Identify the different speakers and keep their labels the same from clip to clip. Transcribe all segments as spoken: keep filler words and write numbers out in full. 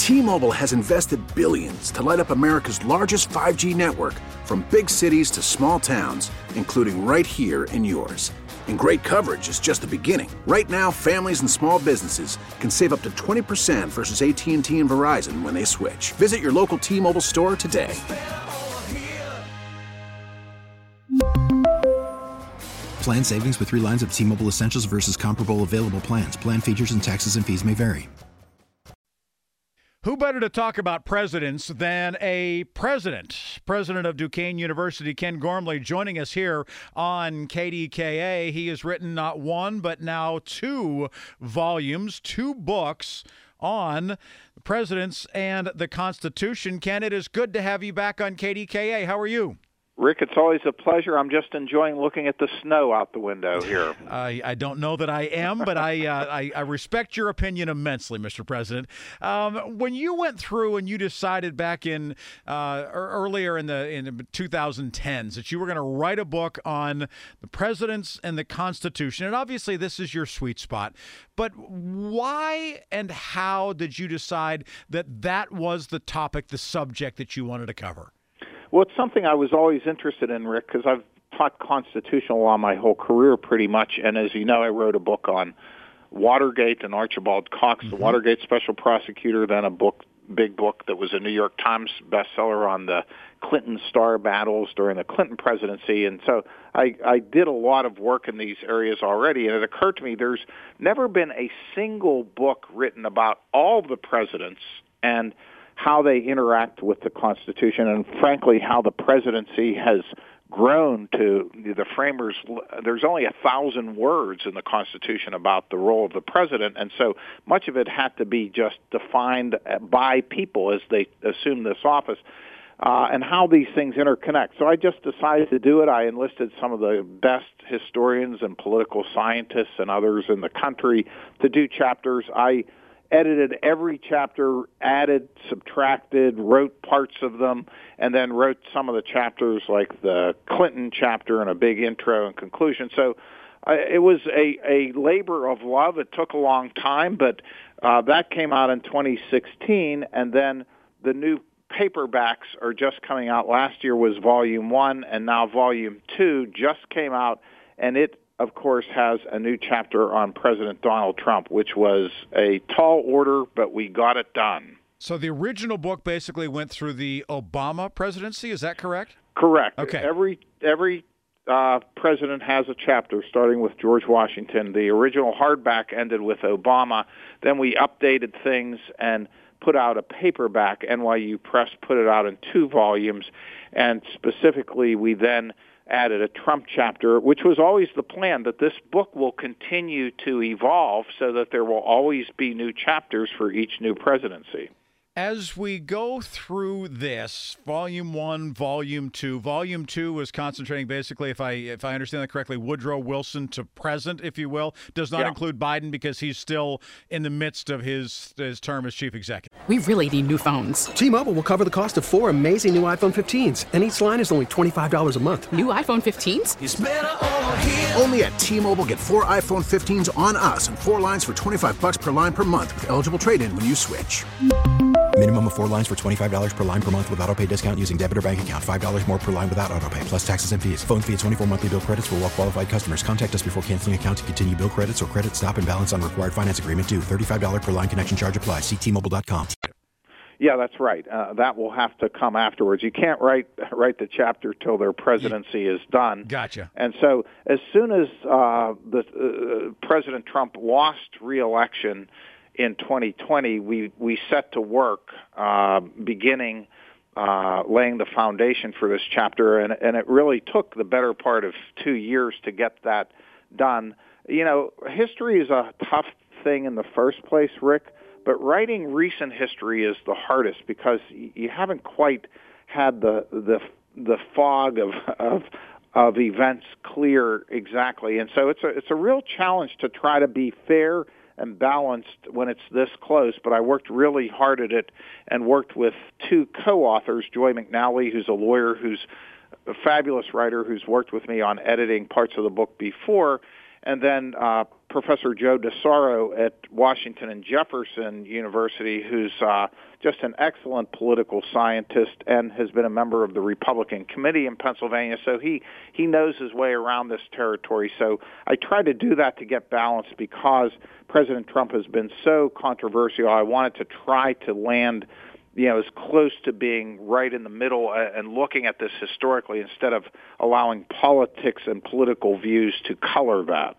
Speaker 1: T-Mobile has invested billions to light up America's largest five G network, from big cities to small towns, including right here in yours. And great coverage is just the beginning. Right now, families and small businesses can save up to twenty percent versus A T and T and Verizon when they switch. Visit your local T-Mobile store today.
Speaker 2: Plan savings with three lines of T-Mobile Essentials versus comparable available plans. Plan features and taxes and fees may vary.
Speaker 3: Who better to talk about presidents than a president? President of Duquesne University, Ken Gormley, joining us here on K D K A. He has written not one, but now two volumes, two books on the presidents and the Constitution. Ken, it is good to have you back on K D K A. How are you?
Speaker 4: Rick, it's always a pleasure. I'm just enjoying looking at the snow out the window here.
Speaker 3: I, I don't know that I am, but I, uh, I I respect your opinion immensely, Mister President. Um, when you went through and you decided back in uh, earlier in the in the twenty tens that you were going to write a book on the presidents and the Constitution, and obviously this is your sweet spot, but why and how did you decide that that was the topic, the subject that you wanted to cover?
Speaker 4: Well, it's something I was always interested in, Rick, because I've taught constitutional law my whole career pretty much. And as you know, I wrote a book on Watergate and Archibald Cox, mm-hmm. the Watergate special prosecutor, then a book, big book that was a New York Times bestseller on the Clinton Starr battles during the Clinton presidency. And so I, I did a lot of work in these areas already. And it occurred to me there's never been a single book written about all the presidents and how they interact with the Constitution, and frankly, how the presidency has grown to the framers. There's only a thousand words in the Constitution about the role of the president, and so much of it had to be just defined by people as they assume this office, uh, and how these things interconnect. So I just decided to do it. I enlisted some of the best historians and political scientists and others in the country to do chapters. I edited every chapter, added, subtracted, wrote parts of them, and then wrote some of the chapters like the Clinton chapter and a big intro and conclusion. So uh, it was a, a labor of love. It took a long time, but uh, that came out in twenty sixteen, and then the new paperbacks are just coming out. Last year was volume one, and now volume two just came out, and it of course, has a new chapter on President Donald Trump, which was a tall order, but we got it done.
Speaker 3: So the original book basically went through the Obama presidency, is that correct?
Speaker 4: Correct.
Speaker 3: Okay.
Speaker 4: Every every uh, president has a chapter, starting with George Washington. The original hardback ended with Obama. Then we updated things and put out a paperback. N Y U Press put it out in two volumes, and specifically we then added a Trump chapter, which was always the plan, that this book will continue to evolve so that there will always be new chapters for each new presidency.
Speaker 3: As we go through this, volume one, volume two, volume two was concentrating basically, if I if I understand that correctly, Woodrow Wilson to present, if you will, does not
Speaker 4: yeah.
Speaker 3: include Biden because he's still in the midst of his his term as chief executive.
Speaker 5: We really need new phones.
Speaker 6: T-Mobile will cover the cost of four amazing new iPhone fifteens, and each line is only twenty-five dollars a month.
Speaker 5: New iPhone fifteens?
Speaker 1: It's better over here. Only at T-Mobile, get four iPhone fifteens on us and four lines for twenty-five bucks per line per month with eligible trade-in when you switch.
Speaker 2: Minimum of four lines for twenty-five dollars per line per month with autopay discount using debit or bank account. five dollars more per line without autopay, plus taxes and fees. Phone fee at twenty-four monthly bill credits for well-qualified customers. Contact us before canceling account to continue bill credits or credit stop and balance on required finance agreement due. thirty-five dollars per line connection charge applies. See T Mobile dot com.
Speaker 4: Yeah, that's right. Uh, that will have to come afterwards. You can't write write the chapter till their presidency is done.
Speaker 3: Gotcha.
Speaker 4: And so as soon as uh, the uh, President Trump lost re-election in twenty twenty, we, we set to work uh, beginning uh, laying the foundation for this chapter, and, and it really took the better part of two years to get that done. You know, history is a tough thing in the first place, Rick, but writing recent history is the hardest because you haven't quite had the the the fog of of of events clear exactly, and so it's a it's a real challenge to try to be fair and balanced when it's this close, but I worked really hard at it and worked with two co-authors, Joy McNally, who's a lawyer who's a fabulous writer who's worked with me on editing parts of the book before, and then uh, Professor Joe DeSaro at Washington and Jefferson University, who's uh, just an excellent political scientist and has been a member of the Republican Committee in Pennsylvania. So he, he knows his way around this territory. So I try to do that to get balance because President Trump has been so controversial. I wanted to try to land, you know, as close to being right in the middle and looking at this historically instead of allowing politics and political views to color that.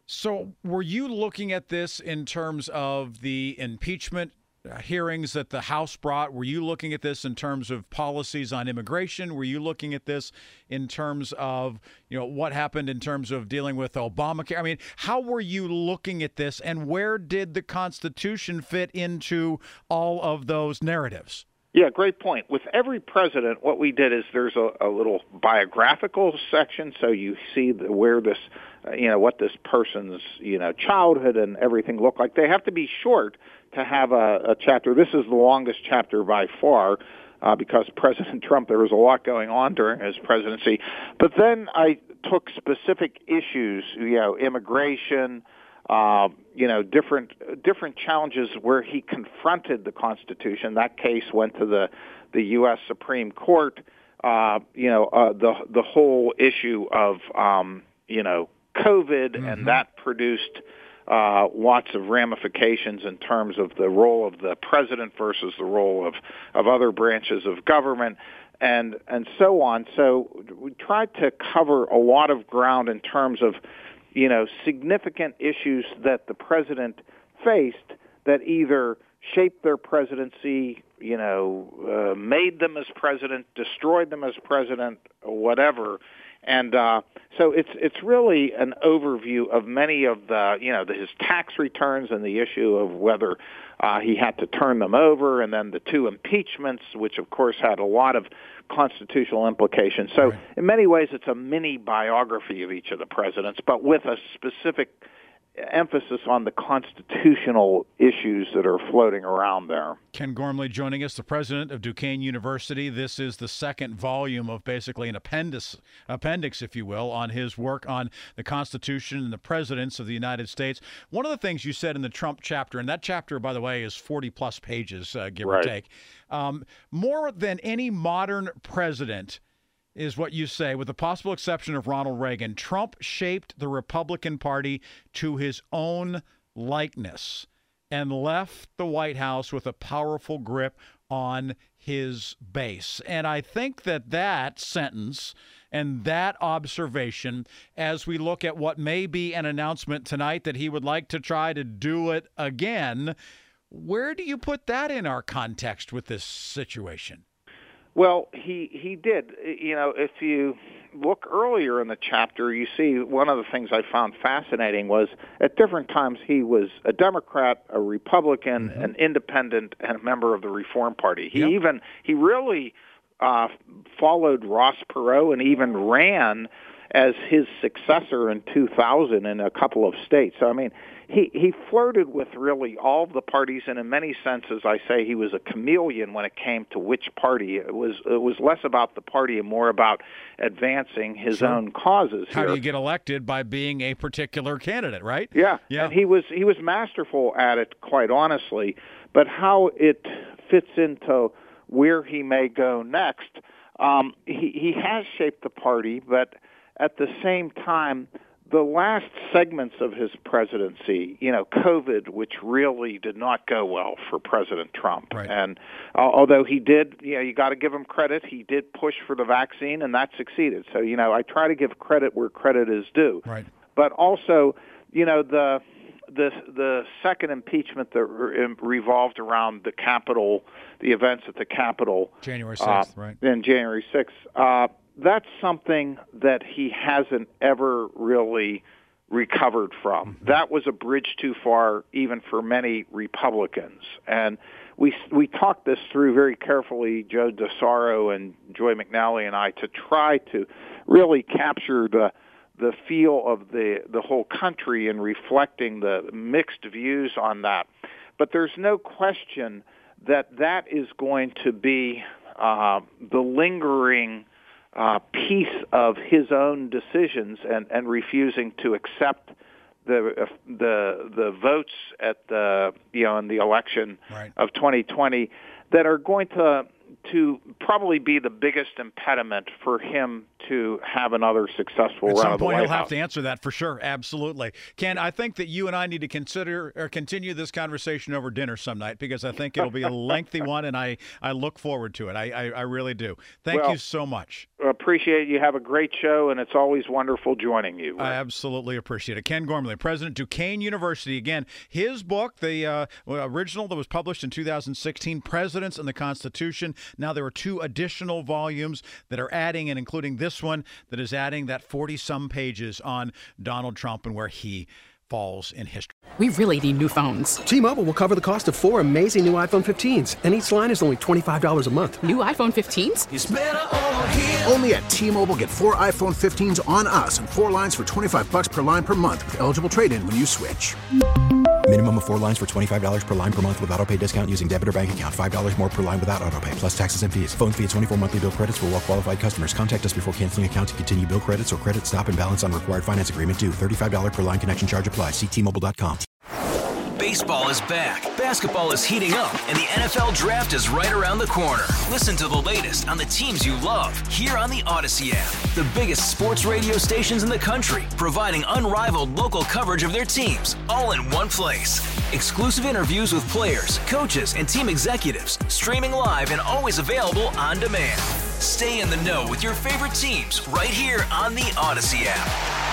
Speaker 3: So were you looking at this in terms of the impeachment hearings that the House brought? Were you looking at this in terms of policies on immigration? Were you looking at this in terms of, you know, what happened in terms of dealing with Obamacare? I mean, how were you looking at this, and where did the Constitution fit into all of those narratives?
Speaker 4: Yeah, great point. With every president, what we did is there's a, a little biographical section, so you see the, where this, uh, you know, what this person's, you know, childhood and everything looked like. They have to be short to have a, a chapter. This is the longest chapter by far uh, because President Trump, there was a lot going on during his presidency. But then I took specific issues, you know, immigration, Uh, you know, different different challenges where he confronted the Constitution. That case went to the the U S Supreme Court. Uh, you know, uh, the the whole issue of um, you know COVID, mm-hmm. and that produced uh, lots of ramifications in terms of the role of the president versus the role of of other branches of government. And and so on. So we tried to cover a lot of ground in terms of, you know, significant issues that the president faced that either shaped their presidency, you know, uh, made them as president, destroyed them as president, or whatever. And uh, so it's it's really an overview of many of the, you know, the, his tax returns and the issue of whether uh, he had to turn them over, and then the two impeachments, which of course had a lot of constitutional implications. So
Speaker 3: right.
Speaker 4: in many ways, it's a mini biography of each of the presidents, but with a specific emphasis on the constitutional issues that are floating around there.
Speaker 3: Ken Gormley joining us, the president of Duquesne University. This is the second volume of basically an appendix, appendix, if you will, on his work on the Constitution and the presidents of the United States. One of the things you said in the Trump chapter, and that chapter, by the way, is forty plus pages, uh, give
Speaker 4: right.
Speaker 3: or take, um, more than any modern president, is what you say, with the possible exception of Ronald Reagan, Trump shaped the Republican Party to his own likeness and left the White House with a powerful grip on his base. And I think that that sentence and that observation, as we look at what may be an announcement tonight that he would like to try to do it again, where do you put that in our context with this situation?
Speaker 4: Well, he he did. You know, if you look earlier in the chapter, you see one of the things I found fascinating was at different times he was a Democrat, a Republican, mm-hmm. an independent, and a member of the Reform Party. He yep. even he really uh, followed Ross Perot and even ran as his successor in two thousand in a couple of states. So, I mean, he, he flirted with really all of the parties, and in many senses, I say he was a chameleon when it came to which party. It was it was less about the party and more about advancing his sure. own causes.
Speaker 3: How
Speaker 4: here.
Speaker 3: do you get elected? By being a particular candidate, right?
Speaker 4: Yeah,
Speaker 3: yeah.
Speaker 4: And he was he was masterful at it, quite honestly. But how it fits into where he may go next, um, he he has shaped the party, but at the same time, the last segments of his presidency, you know, COVID, which really did not go well for President Trump.
Speaker 3: Right.
Speaker 4: And uh, although he did, you know, you got to give him credit, he did push for the vaccine, and that succeeded. So, you know, I try to give credit where credit is due.
Speaker 3: Right.
Speaker 4: But also, you know, the the the second impeachment that re- revolved around the Capitol, the events at the Capitol.
Speaker 3: January sixth,
Speaker 4: uh,
Speaker 3: right.
Speaker 4: Then January sixth. Uh, that's something that he hasn't ever really recovered from. Mm-hmm. That was a bridge too far, even for many Republicans. And we we talked this through very carefully, Joe DeSaro and Joy McNally and I, to try to really capture the the feel of the, the whole country and reflecting the mixed views on that. But there's no question that that is going to be uh, the lingering Uh, piece of his own decisions and, and refusing to accept the uh, the the votes at the you know in the election
Speaker 3: right.
Speaker 4: of twenty twenty that are going to to probably be the biggest impediment for him to have another successful
Speaker 3: At
Speaker 4: run
Speaker 3: some
Speaker 4: of the
Speaker 3: point,
Speaker 4: White
Speaker 3: he'll
Speaker 4: House.
Speaker 3: have to answer that for sure. Absolutely. Ken, I think that you and I need to consider or continue this conversation over dinner some night because I think it'll be a lengthy one, and I, I look forward to it. I, I, I really do. Thank
Speaker 4: well,
Speaker 3: you so much.
Speaker 4: Appreciate you. Have a great show, and it's always wonderful joining you.
Speaker 3: I absolutely appreciate it. Ken Gormley, President, Duquesne University. Again, his book, the uh, original that was published in two thousand sixteen, Presidents and the Constitution. Now there are two additional volumes that are adding and including this one that is adding that forty-some pages on Donald Trump and where he falls in history.
Speaker 5: We really need new phones.
Speaker 6: T-Mobile will cover the cost of four amazing new iPhone fifteens, and each line is only twenty-five dollars a month.
Speaker 5: New iPhone fifteens?
Speaker 1: It's better over here. Only at T-Mobile, get four iPhone fifteens on us and four lines for twenty-five bucks per line per month with eligible trade-in when you switch.
Speaker 2: Minimum of four lines for twenty-five dollars per line per month with autopay discount using debit or bank account. five dollars more per line without autopay, plus taxes and fees. Phone fee at twenty-four monthly bill credits for well-qualified customers. Contact us before canceling account to continue bill credits or credit stop and balance on required finance agreement due. thirty-five dollars per line connection charge applies. See T Mobile dot com.
Speaker 7: Baseball is back, basketball is heating up, and the N F L Draft is right around the corner. Listen to the latest on the teams you love here on the Odyssey app. The biggest sports radio stations in the country, providing unrivaled local coverage of their teams, all in one place. Exclusive interviews with players, coaches, and team executives, streaming live and always available on demand. Stay in the know with your favorite teams right here on the Odyssey app.